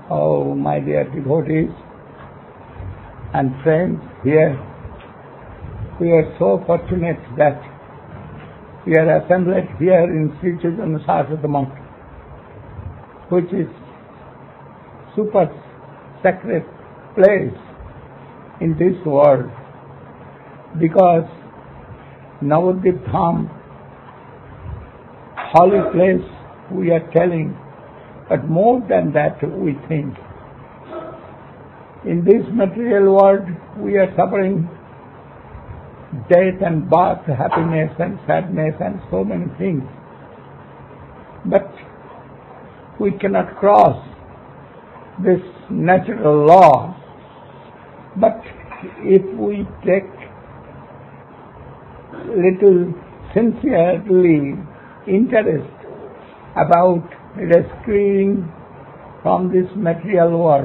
Oh, my dear devotees and friends, here we are so fortunate that we are assembled here in Sri Chaitanya Saraswati Mutt, which is super sacred place in this world, because Navadvip Dham, holy place we are telling, but more than that we think. In this material world we are suffering death and birth, happiness and sadness and so many things. But we cannot cross this natural law. But if we take little sincerely interest about rescuing from this material world,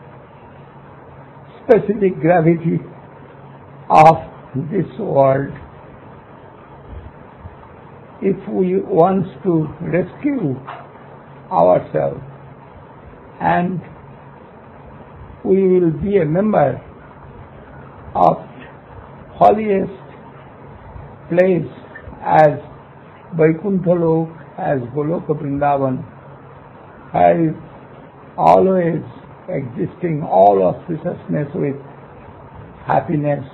specific gravity of this world, if we want to rescue ourselves, and we will be a member of holiest place as Vaikuntha Lok, as Goloka Vrindavan, as always existing all auspiciousness with happiness,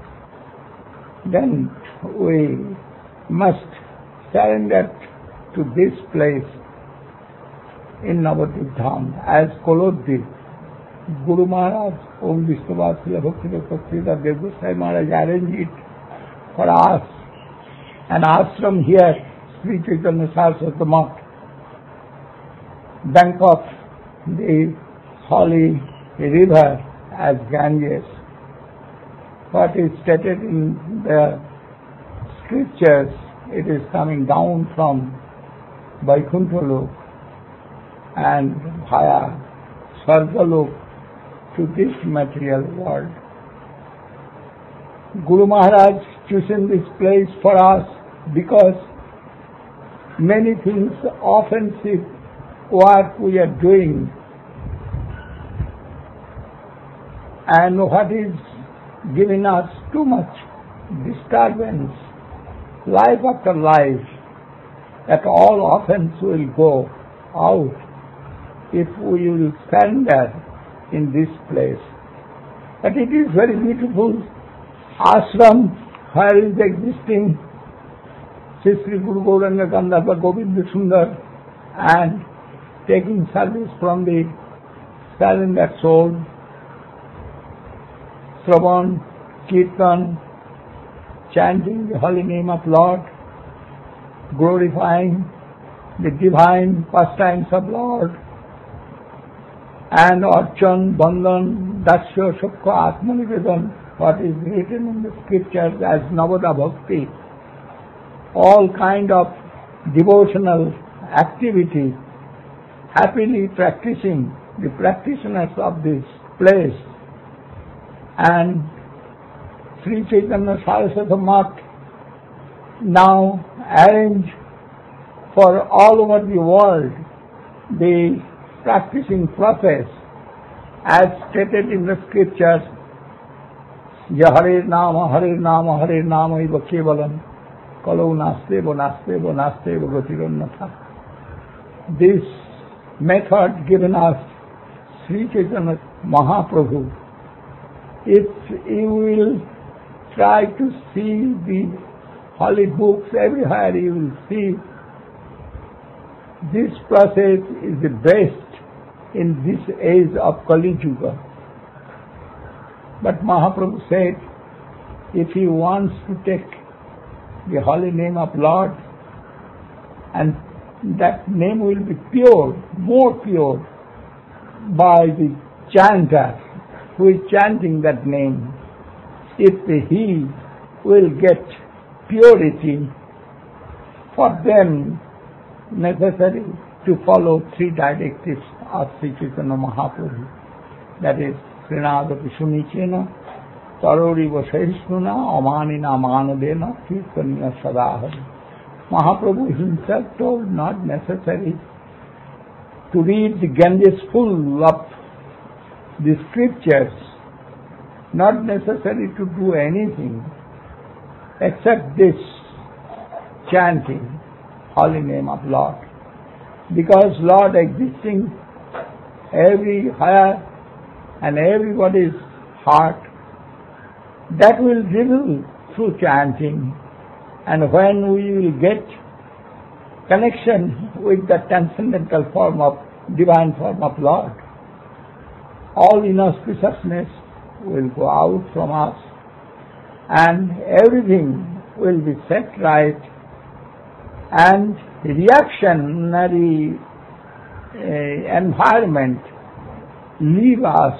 then we must surrender to this place in Navadvip Dham as Kolodvip. Guru Maharaj, Om Vishnuvad Srila Bhakti Dev Goswami Maharaj arranged it for us, an ashram here, Sri Chaitanya Saraswati Mutt, bank of the holy river as Ganges. What is stated in the scriptures, it is coming down from Vaikuntha Lok and via Swarga Lok to this material world. Guru Maharaj chosen this place for us because many things, offensive work we are doing, and what is giving us too much disturbance, life after life, that all offense will go out if we will surrender in this place. But it is very beautiful ashram where is existing Sri Guru Gauranga Gandharva Govinda Sundar and taking service from the surrendered soul, Shravan, Kirtan, chanting the holy name of Lord, glorifying the divine pastimes of Lord, and Archan, Bandhan, Dasya, Shukha, Atmanivedan, what is written in the scriptures as Navada Bhakti, all kind of devotional activity, happily practicing the practitioners of this place. And Sri Chaitanya Saraswati Mutt now arrange for all over the world the practicing process as stated in the scriptures, Hare Nama, Hare Nama, Hare Nama Iva Kevalam, Kalau Nasteva, Nasteva, Nasteva Gatirannatha. This method given us Sri Chaitanya Mahaprabhu. If you will try to see the holy books everywhere, you will see this process is the best in this age of Kali Yuga. But Mahaprabhu said, if he wants to take the holy name of Lord, and that name will be pure, more pure, by the chanter who is chanting that name, if he will get purity, for them necessary to follow three directives of Sri Chaitanya Mahaprabhu, that is, Srinadati Sunichena, Taroriva Sahisnuna, Amanina Manadena, Kirtanya Sadahari. Mahaprabhu himself told not necessary to read the Ganges full of the scriptures, not necessary to do anything except this chanting holy name of Lord. Because Lord existing everywhere and everybody's heart, that will reveal through chanting. And when we will get connection with the transcendental form of divine form of Lord, all inauspiciousness will go out from us and everything will be set right, and reactionary environment leave us.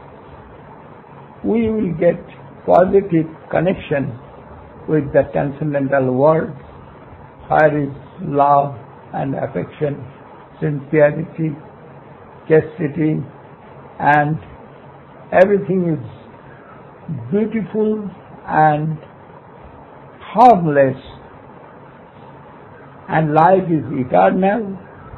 We will get positive connection with the transcendental world, where is love and affection, sincerity, chastity, and everything is beautiful and harmless, and life is eternal,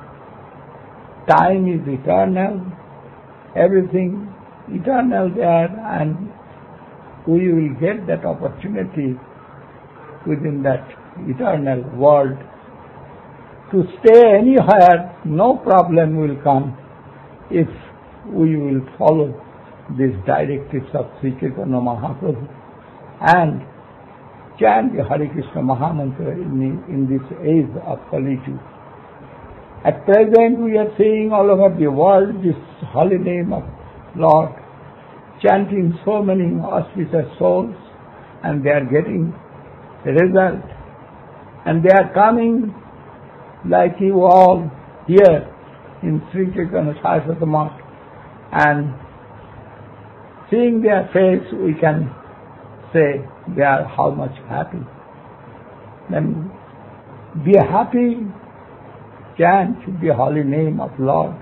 time is eternal, everything eternal there, and we will get that opportunity within that eternal world. To stay anywhere, no problem will come if we will follow these directives of Sri Chaitanya Mahaprabhu and chant the Hare Krishna Mahamantra in this age of Kali Yuga. At present we are seeing all over the world this holy name of Lord, chanting so many auspicious souls, and they are getting the result. And they are coming like you all here in Sri Chaitanya Saraswati Math, and seeing their face we can say they are how much happy. Then be happy, chant the holy name of Lord,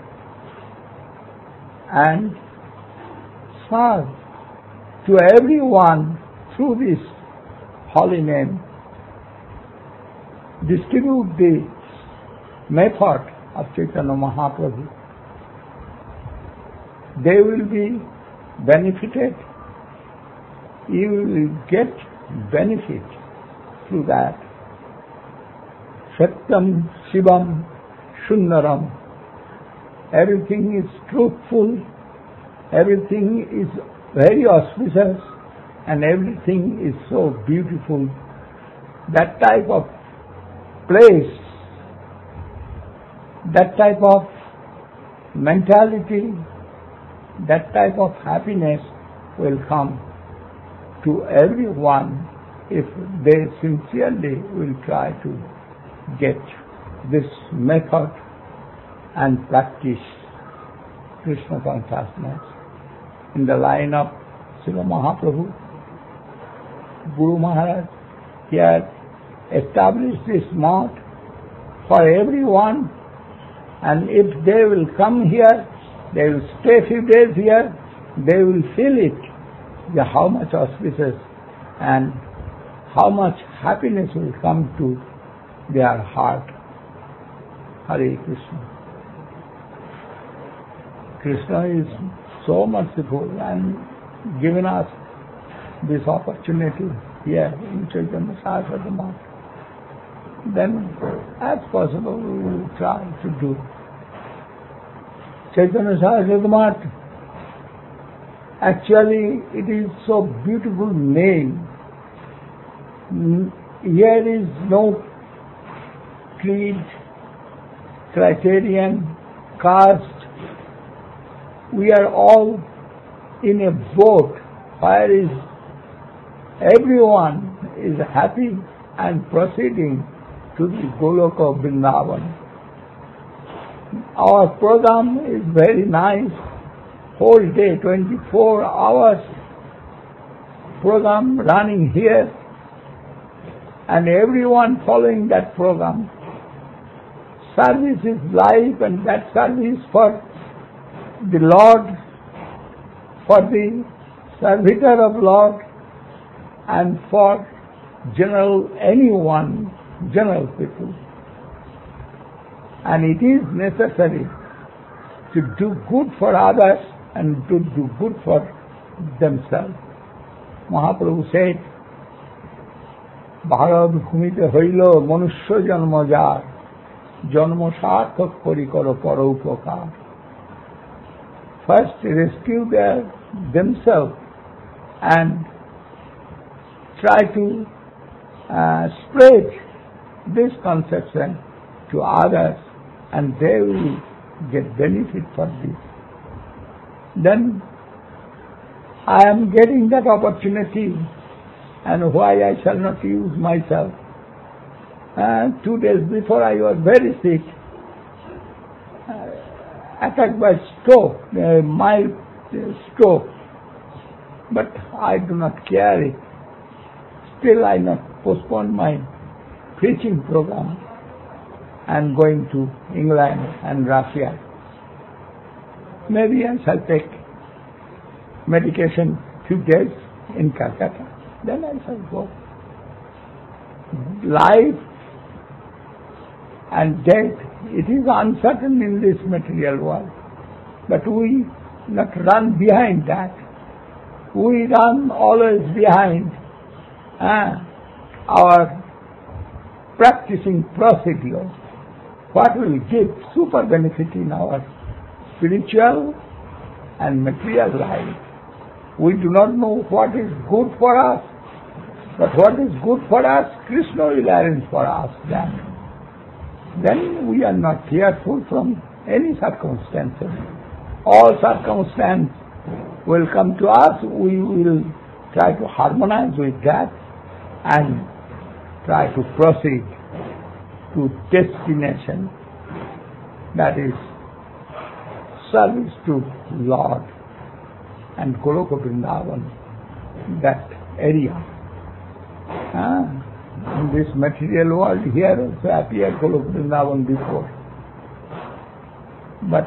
and serve to everyone through this holy name. Distribute the method of Chaitanya Mahaprabhu. They will be benefited. You will get benefit through that. Satyam Shivam Sundaram. Everything is truthful, everything is very auspicious, and everything is so beautiful. That type of place, that type of mentality, that type of happiness will come to everyone if they sincerely will try to get this method and practice Krishna consciousness. In the line of Srila Mahaprabhu, Guru Maharaj, he has established this mode for everyone, and if they will come here, they will stay few days here, they will feel it, how much auspicious and how much happiness will come to their heart. Hare Krishna. Krishna is so merciful and given us this opportunity here in Chaitanya Saraswati Math. Then, as possible, we will try to do. Chaitanya Saraswati Math, actually, it is so beautiful name. Here is no creed, criterion, caste. We are all in a boat where is everyone is happy and proceeding to the Goloka of Vrindavan. Our program is very nice. Whole day, 24 hours program running here, and everyone following that program. Service is live, and that service for the Lord, for the servitor of Lord, and for anyone, general people. And it is necessary to do good for others and to do good for themselves. Mahaprabhu said, Bharat ভূমিতে হইল মনুষ্য জন্ম যার জন্ম সার্থক করি করো পর উপকার. First rescue themselves and try to spread this conception to others, and they will get benefit for this. Then I am getting that opportunity, and why I shall not use myself. 2 days before I was very sick, attacked by stroke, mild stroke, but I do not care it. Still I not postpone my preaching program and going to England and Russia. Maybe I shall take medication few days in Calcutta. Then I shall go. Life and death, it is uncertain in this material world. But we not run behind that. We run always behind our practicing procedure. What will give super benefit in our spiritual and material life. We do not know what is good for us, but what is good for us, Krishna will arrange for us that. Then we are not fearful from any circumstances. All circumstances will come to us. We will try to harmonize with that and try to proceed to destination, that is service to Lord and Goloka Vrindavan, that area. In this material world, here also appeared Goloka Vrindavan before. But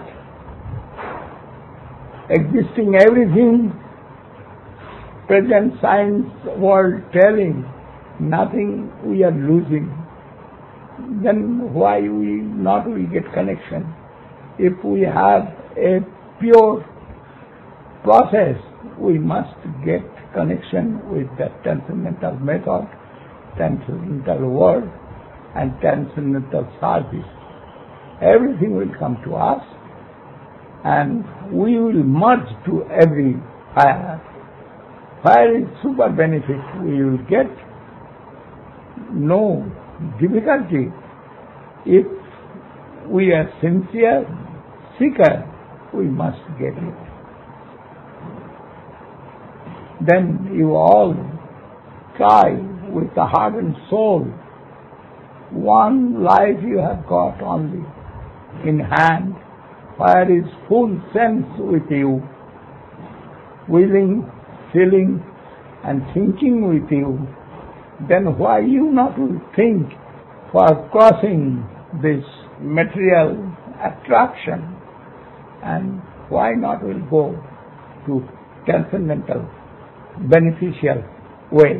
existing everything, present science world telling, nothing we are losing. Then why we get connection? If we have a pure process, we must get connection with the transcendental method, transcendental word, and transcendental service. Everything will come to us, and we will merge to every fire. Fire is super benefit. We will get no difficulty if we are sincere seeker. We must get it. Then you all try with the heart and soul. One life you have got only in hand. Fire is full sense with you, willing, feeling, and thinking with you. Then why you not will think for crossing this material attraction, and why not will go to transcendental beneficial way?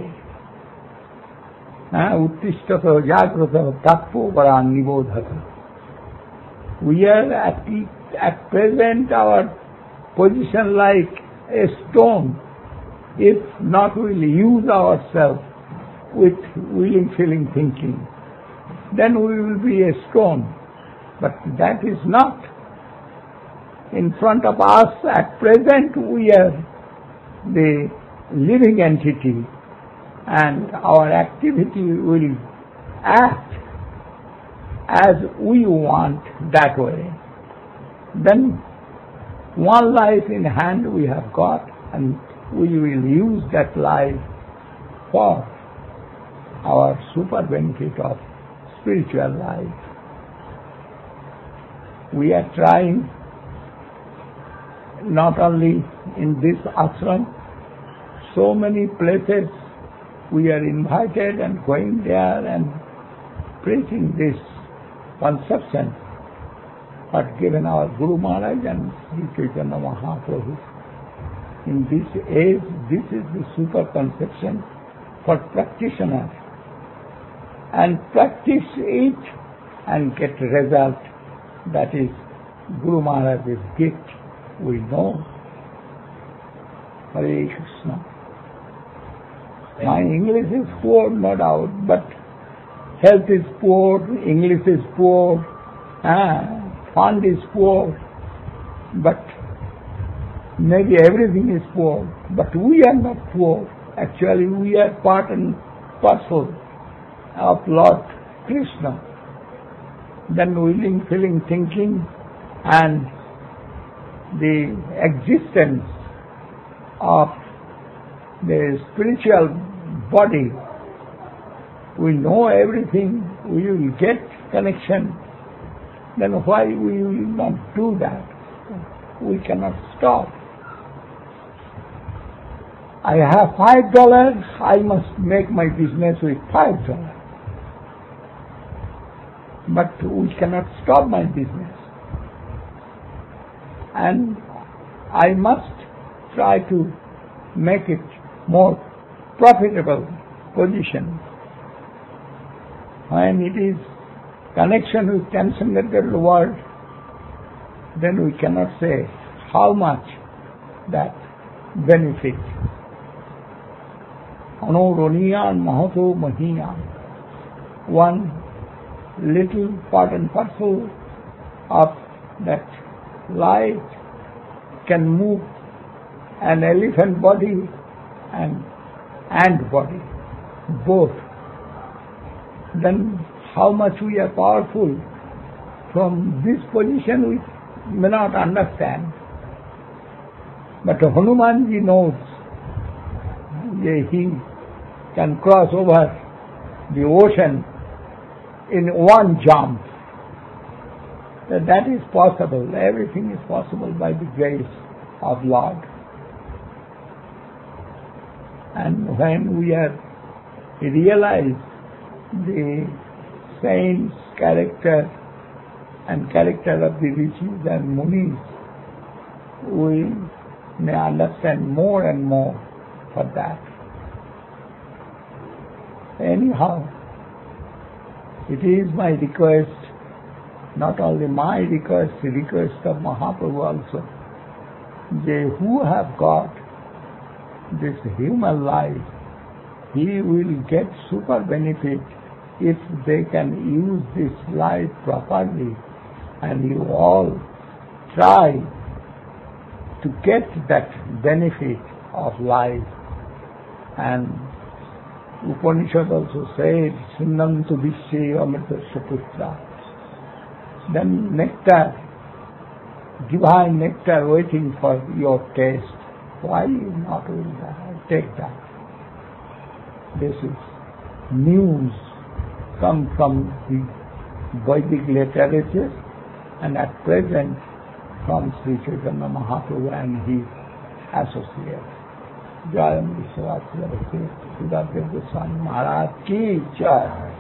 Uttishtato jagrata tattva varan nibodhata. We are at present our position like a stone. If not we'll use ourselves with willing, feeling, thinking, then we will be a stone. But that is not. In front of us at present we are the living entity, and our activity will act as we want that way. Then one life in hand we have got, and we will use that life for our super benefit of spiritual life. We are trying not only in this ashram, so many places we are invited and going there and preaching this conception what given our Guru Maharaj and Sri Chaitanya Mahaprabhu. In this age, this is the super conception for practitioners. And practice it and get result. That is Guru Maharaj's gift. We know Hare Krishna. My English is poor, no doubt, but health is poor, English is poor, fund is poor, but maybe everything is poor. But we are not poor. Actually, we are part and parcel of Lord Krishna. Then willing, feeling, thinking, and the existence of the spiritual body, we know everything, we will get connection, then why we will not do that? We cannot stop. I have $5, I must make my business with $5. But we cannot stop my business. And I must try to make it more profitable position. When it is connection with transcendental world, then we cannot say how much that benefit. Anoroniyan Mahato Mahiyan. One little part and parcel of that light can move an elephant body and ant body, both. Then how much we are powerful from this position we may not understand. But Hanumanji knows he can cross over the ocean in one jump. That is possible. Everything is possible by the grace of Lord. And when we are realize the saints' character and character of the rishis and munis, we may understand more and more for that. Anyhow, it is my request, not only my request, the request of Mahaprabhu also, they who have got this human life, he will get super benefit if they can use this life properly. And you all try to get that benefit of life. And Upanishad also said, Sunnantu Vishye Amrita Saputra. Then nectar, divine nectar waiting for your taste. Why not will take that? This is news come from the Vedic literature and at present from Sri Chaitanya Mahaprabhu and his associates. Jai Amrita Srivastava Sridhar Dev Goswami Maharaj Ki Jai.